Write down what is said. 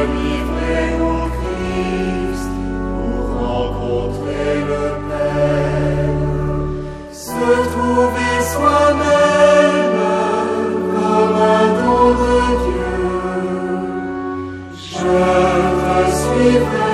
livrer au Christ pour rencontrer le Père, se trouver soi-même comme un don de Dieu. Je te suivrai.